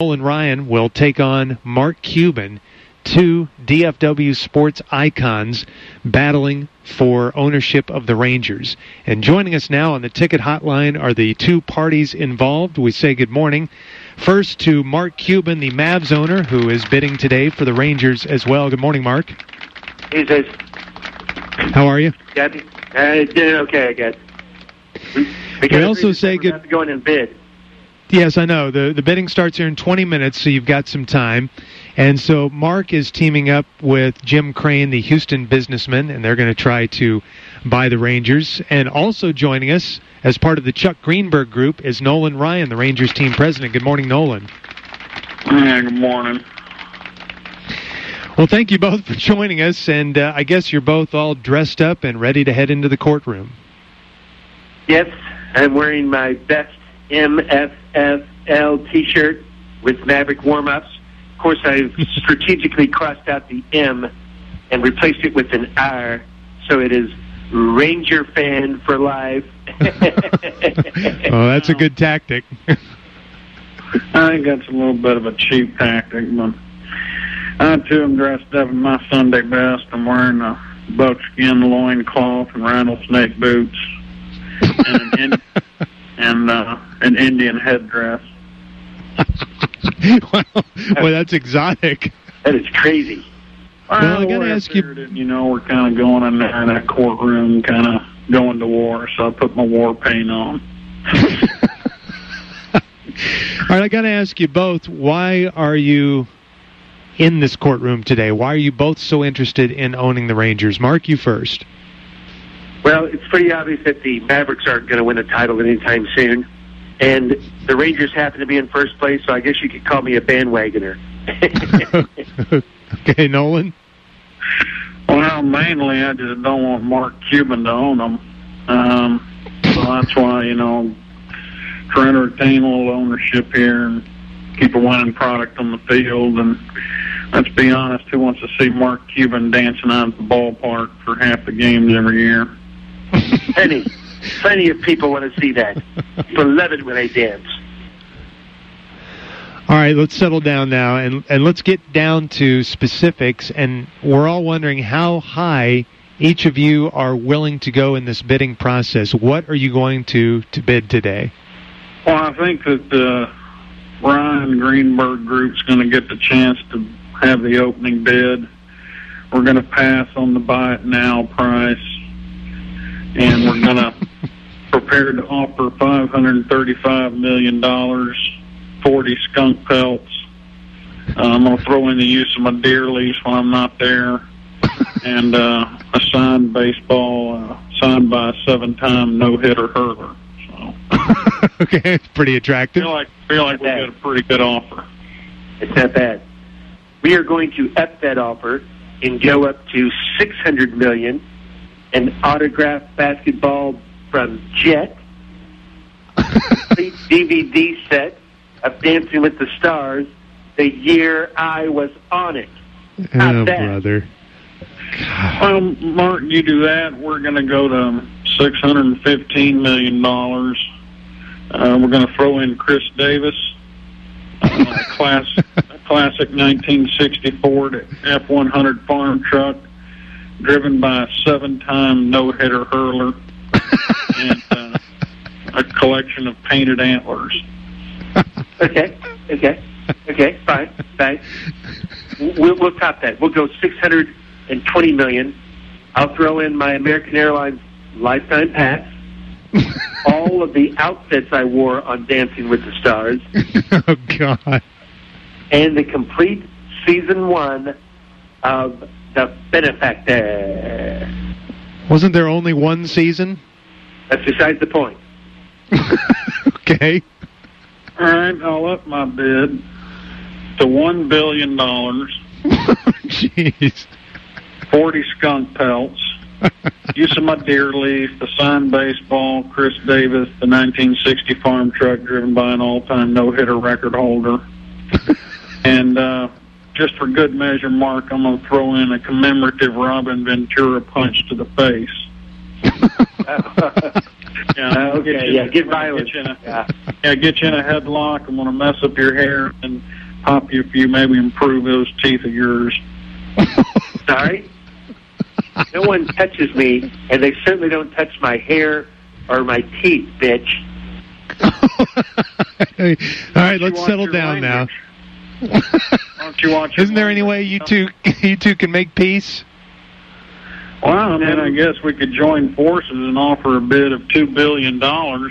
Nolan Ryan will take on Mark Cuban, two DFW sports icons battling for ownership of the Rangers. And joining us now on the ticket hotline are the two parties involved. We say good morning. First to Mark Cuban, the Mavs owner, who is bidding today for the Rangers as well. Good morning, Mark. Hey, Zay. How are you? Doing okay, I guess. We also say good. Have to go in and bid. Yes, I know. The bidding starts here in 20 minutes, so you've got some time. And so Mark is teaming up with Jim Crane, the Houston businessman, and they're going to try to buy the Rangers. And also joining us as part of the Chuck Greenberg group is Nolan Ryan, the Rangers team president. Good morning, Nolan. Yeah, good morning. Well, thank you both for joining us, and I guess you're both all dressed up and ready to head into the courtroom. Yes, I'm wearing my best MFFL T-shirt with Maverick warm-ups. Of course, I've strategically crossed out the M and replaced it with an R, so it is Ranger fan for life. Oh, that's a good tactic. I think that's a little bit of a cheap tactic, but I, too, am dressed up in my Sunday best. I'm wearing a buckskin loincloth and rattlesnake boots and an Indian headdress. Well, that's exotic. That is crazy. Well, I got to ask you... we're kind of going in there in that courtroom, kind of going to war, so I put my war paint on. All right, I got to ask you both, why are you in this courtroom today? Why are you both so interested in owning the Rangers? Mark, you first. Well, it's pretty obvious that the Mavericks aren't going to win a title anytime soon. And the Rangers happen to be in first place, so I guess you could call me a bandwagoner. Okay, Nolan? Well, mainly I just don't want Mark Cuban to own them. So that's why, trying to retain a little ownership here and keep a winning product on the field. And let's be honest, who wants to see Mark Cuban dancing out at the ballpark for half the games every year? Plenty of people want to see that. People love it when they dance. All right, let's settle down now, and let's get down to specifics. And we're all wondering how high each of you are willing to go in this bidding process. What are you going to bid today? Well, I think that the Ryan Greenberg Group's going to get the chance to have the opening bid. We're going to pass on the buy it now price, and we're going to prepare to offer $535 million, 40 skunk pelts. I'm going to throw in the use of my deer leash when I'm not there, and a signed baseball signed by a 7-time no-hitter hurler. So, okay, pretty attractive. Feel like we got a pretty good offer. It's not bad. We are going to up that offer and go up to $600 million, an autographed basketball from Jet, complete DVD set of Dancing with the Stars, the year I was on it. Oh, brother. Well, Mark, you do that, we're going to go to $615 million. We're going to throw in Chris Davis, a classic 1964 F-100 farm truck, driven by a 7-time no-hitter hurler, and a collection of painted antlers. Okay, fine. We'll top that. We'll go $620 million. I'll throw in my American Airlines lifetime pass, all of the outfits I wore on Dancing with the Stars. Oh, God. And the complete season 1 of The Benefactor. Wasn't there only one season? That's besides the point. Okay. All right, I'll up my bid to $1 billion. Jeez. 40 skunk pelts. Use of my deer leaf, the signed baseball, Chris Davis, the 1960 farm truck driven by an all-time no-hitter record holder. And just for good measure, Mark, I'm going to throw in a commemorative Robin Ventura punch to the face. Get violent. Get you in a headlock. I'm going to mess up your hair and pop you a few, maybe improve those teeth of yours. Sorry? No one touches me, and they certainly don't touch my hair or my teeth, bitch. All right, let's settle down now. Why don't you watch? Isn't there any way you two can make peace? Well, I mean, I guess we could join forces and offer a bid of $2 billion.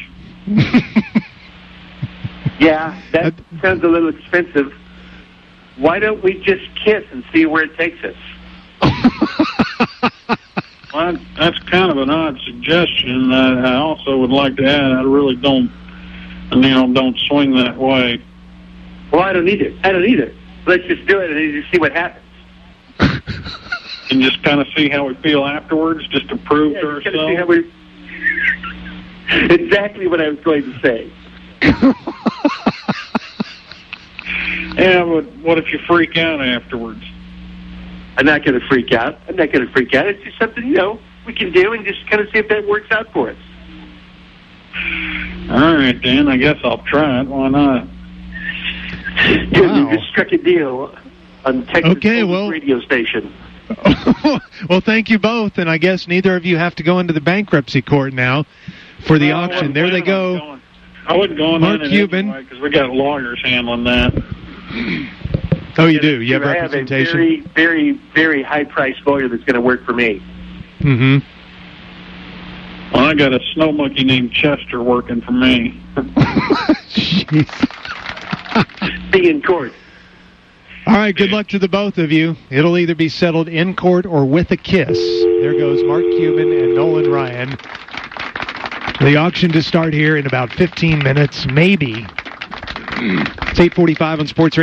Yeah, that sounds a little expensive. Why don't we just kiss and see where it takes us? Well, that's kind of an odd suggestion. I also would like to add, I really don't swing that way. Well, I don't either. Let's just do it and just see what happens. And just kind of see how we feel afterwards, just to prove to ourselves. See how we... Exactly what I was going to say. Yeah, but what if you freak out afterwards? I'm not going to freak out. It's just something, we can do and just kind of see if that works out for us. All right, Dan. I guess I'll try it. Why not? Dude, wow. You just struck a deal on Texas radio station. Well, thank you both, and I guess neither of you have to go into the bankruptcy court now for the auction. There they go. I wouldn't go on Mark Cuban, because we got lawyers handling that. Oh, you do? You have representation? I have a very, very, very high-priced lawyer that's going to work for me. Mm-hmm. Well, I got a snow monkey named Chester working for me. Jeez. Be in court. All right, good luck to the both of you. It'll either be settled in court or with a kiss. There goes Mark Cuban and Nolan Ryan. The auction to start here in about 15 minutes, maybe. It's 8:45 on Sports Radio.